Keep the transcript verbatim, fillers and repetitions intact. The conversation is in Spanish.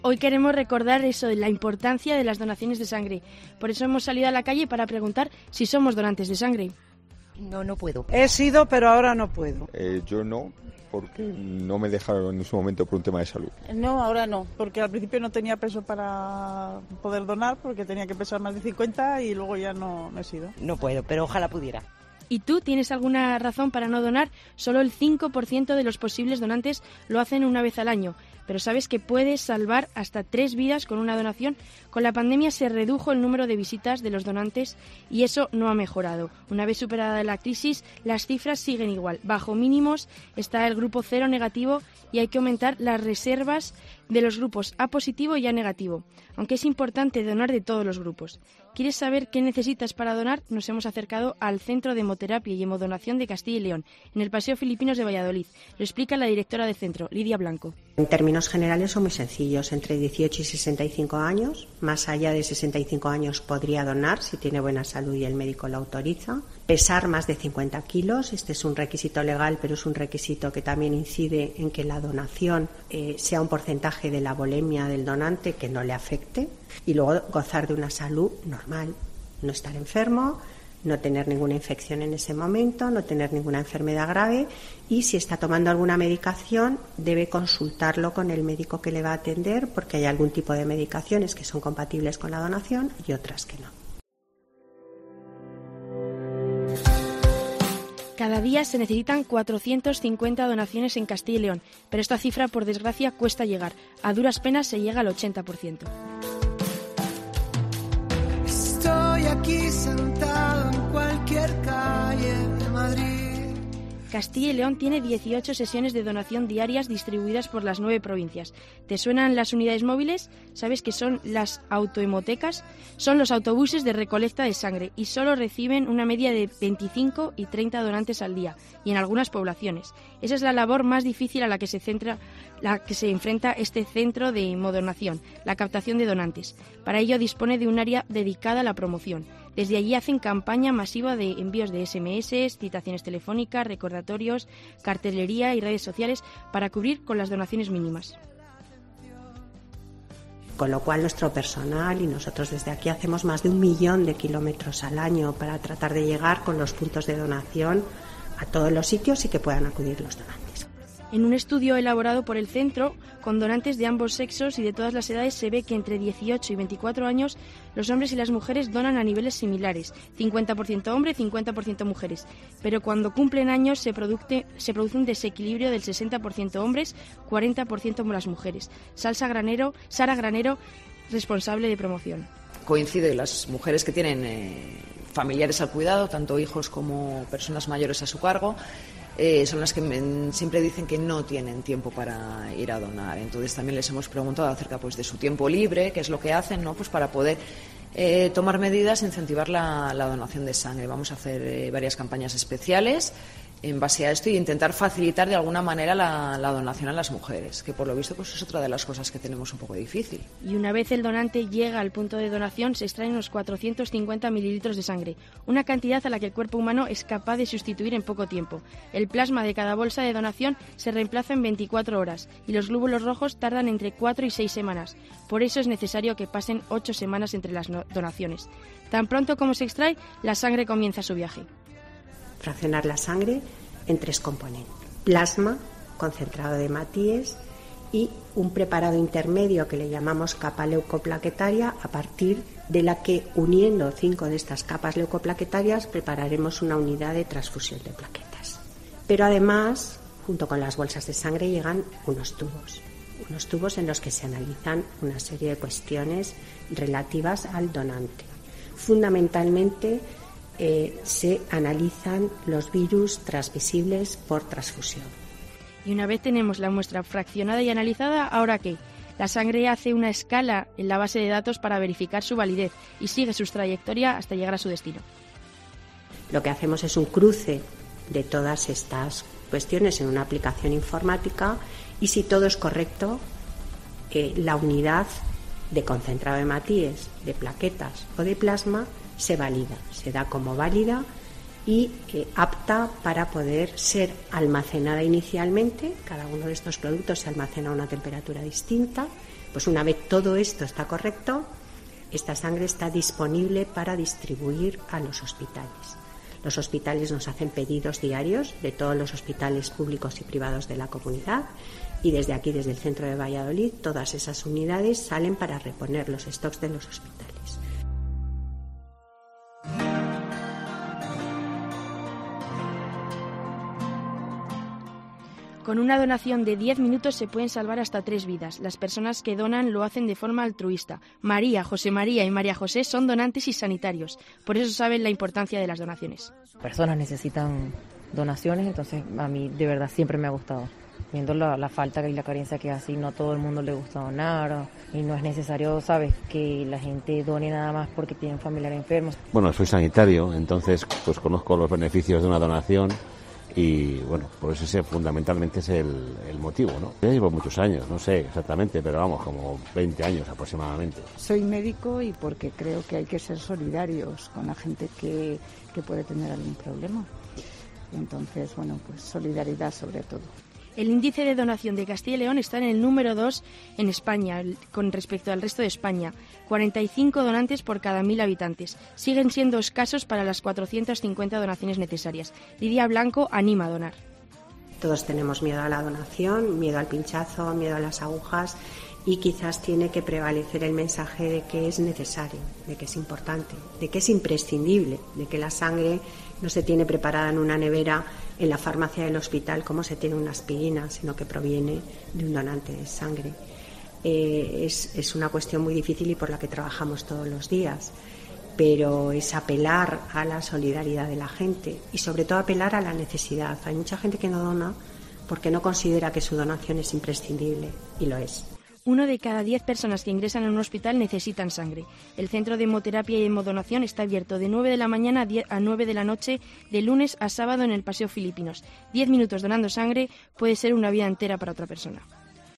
Hoy queremos recordar eso, la importancia de las donaciones de sangre. Por eso hemos salido a la calle para preguntar si somos donantes de sangre. No, no puedo. He sido, pero ahora no puedo. Eh, yo no, porque no me dejaron en su momento por un tema de salud. No, ahora no, porque al principio no tenía peso para poder donar, porque tenía que pesar más de cincuenta y luego ya no, no he sido. No puedo, pero ojalá pudiera. ¿Y tú tienes alguna razón para no donar? Solo el cinco por ciento de los posibles donantes lo hacen una vez al año. Pero ¿sabes que puedes salvar hasta tres vidas con una donación? Con la pandemia se redujo el número de visitas de los donantes y eso no ha mejorado. Una vez superada la crisis, las cifras siguen igual. Bajo mínimos está el grupo cero negativo y hay que aumentar las reservas de los grupos A positivo y A negativo, aunque es importante donar de todos los grupos. ¿Quieres saber qué necesitas para donar? Nos hemos acercado al Centro de Hemoterapia y Hemodonación de Castilla y León, en el Paseo Filipinos de Valladolid. Lo explica la directora del centro, Lidia Blanco. En términos generales son muy sencillos, entre dieciocho y sesenta y cinco años. Más allá de sesenta y cinco años podría donar si tiene buena salud y el médico lo autoriza. Pesar más de cincuenta kilos, este es un requisito legal, pero es un requisito que también incide en que la donación eh, sea un porcentaje de la volemia del donante que no le afecte. Y luego gozar de una salud normal, no estar enfermo, no tener ninguna infección en ese momento, no tener ninguna enfermedad grave y si está tomando alguna medicación debe consultarlo con el médico que le va a atender porque hay algún tipo de medicaciones que son compatibles con la donación y otras que no. Cada día se necesitan cuatrocientas cincuenta donaciones en Castilla y León, pero esta cifra, por desgracia, cuesta llegar. A duras penas se llega al ochenta por ciento. Estoy aquí sentado en cualquier calle de Madrid. Castilla y León tiene dieciocho sesiones de donación diarias distribuidas por las nueve provincias. ¿Te suenan las unidades móviles? ¿Sabes qué son las autohemotecas? Son los autobuses de recolecta de sangre y solo reciben una media de veinticinco y treinta donantes al día y en algunas poblaciones. Esa es la labor más difícil a la que se centra, la que se enfrenta este centro de hemodonación, la captación de donantes. Para ello dispone de un área dedicada a la promoción. Desde allí hacen campaña masiva de envíos de ese eme ese, citaciones telefónicas, recordatorios, cartelería y redes sociales para cubrir con las donaciones mínimas. Con lo cual nuestro personal y nosotros desde aquí hacemos más de un millón de kilómetros al año para tratar de llegar con los puntos de donación a todos los sitios y que puedan acudir los donantes. En un estudio elaborado por el centro, con donantes de ambos sexos y de todas las edades, se ve que entre dieciocho y veinticuatro años los hombres y las mujeres donan a niveles similares, cincuenta por ciento hombres, cincuenta por ciento mujeres. Pero cuando cumplen años se produce, se produce un desequilibrio del sesenta por ciento hombres, cuarenta por ciento las mujeres. Salsa Granero, Sara Granero, responsable de promoción. Coincide las mujeres que tienen eh, familiares al cuidado, tanto hijos como personas mayores a su cargo, Eh, son las que me, siempre dicen que no tienen tiempo para ir a donar. Entonces también les hemos preguntado acerca pues de su tiempo libre, qué es lo que hacen, ¿no? Pues para poder eh, tomar medidas e incentivar la, la donación de sangre. Vamos a hacer eh, varias campañas especiales en base a esto y intentar facilitar de alguna manera la, la donación a las mujeres, que por lo visto pues es otra de las cosas que tenemos un poco difícil. Y una vez el donante llega al punto de donación, se extraen unos cuatrocientos cincuenta mililitros de sangre, una cantidad a la que el cuerpo humano es capaz de sustituir en poco tiempo. El plasma de cada bolsa de donación se reemplaza en veinticuatro horas y los glóbulos rojos tardan entre cuatro y seis semanas. Por eso es necesario que pasen ocho semanas entre las no- donaciones. Tan pronto como se extrae, la sangre comienza su viaje. Fraccionar la sangre en tres componentes: plasma, concentrado de hematíes y un preparado intermedio que le llamamos capa leucoplaquetaria, a partir de la que, uniendo cinco de estas capas leucoplaquetarias, prepararemos una unidad de transfusión de plaquetas. Pero además, junto con las bolsas de sangre, llegan unos tubos, unos tubos en los que se analizan una serie de cuestiones relativas al donante. Fundamentalmente, Eh, se analizan los virus transmisibles por transfusión. Y una vez tenemos la muestra fraccionada y analizada, ¿ahora qué? La sangre hace una escala en la base de datos para verificar su validez y sigue su trayectoria hasta llegar a su destino. Lo que hacemos es un cruce de todas estas cuestiones en una aplicación informática y si todo es correcto, eh, la unidad de concentrado de hematíes, de plaquetas o de plasma se valida, se da como válida y eh, apta para poder ser almacenada inicialmente. Cada uno de estos productos se almacena a una temperatura distinta, Pues una vez todo esto está correcto, esta sangre está disponible para distribuir a los hospitales. Los hospitales nos hacen pedidos diarios de todos los hospitales públicos y privados de la comunidad, y desde aquí, desde el centro de Valladolid, todas esas unidades salen para reponer los stocks de los hospitales. Con una donación de diez minutos se pueden salvar hasta tres vidas. Las personas que donan lo hacen de forma altruista. María, José María y María José son donantes y sanitarios. Por eso saben la importancia de las donaciones. Personas necesitan donaciones, entonces a mí de verdad siempre me ha gustado. Viendo la, la falta y la carencia que así no todo el mundo le gusta donar, y no es necesario, sabes, que la gente done nada más porque tienen familiares enfermos. Bueno, soy sanitario, entonces pues conozco los beneficios de una donación. Y bueno, pues ese fundamentalmente es el, el motivo, ¿no? Ya llevo muchos años, no sé exactamente, pero vamos, como veinte años aproximadamente. Soy médico y porque creo que hay que ser solidarios con la gente que, que puede tener algún problema. Entonces, bueno, pues solidaridad sobre todo. El índice de donación de Castilla y León está en el número dos en España, con respecto al resto de España. cuarenta y cinco donantes por cada mil habitantes. Siguen siendo escasos para las cuatrocientas cincuenta donaciones necesarias. Lidia Blanco anima a donar. Todos tenemos miedo a la donación, miedo al pinchazo, miedo a las agujas, y quizás tiene que prevalecer el mensaje de que es necesario, de que es importante, de que es imprescindible, de que la sangre no se tiene preparada en una nevera en la farmacia del hospital como se tiene una aspirina, sino que proviene de un donante de sangre. Eh, es, es una cuestión muy difícil y por la que trabajamos todos los días, pero es apelar a la solidaridad de la gente y sobre todo apelar a la necesidad. Hay mucha gente que no dona porque no considera que su donación es imprescindible, y lo es. Uno de cada diez personas que ingresan en un hospital necesitan sangre. El centro de hemoterapia y hemodonación está abierto de nueve de la mañana a nueve de la noche, de lunes a sábado en el Paseo Filipinos. diez minutos donando sangre puede ser una vida entera para otra persona.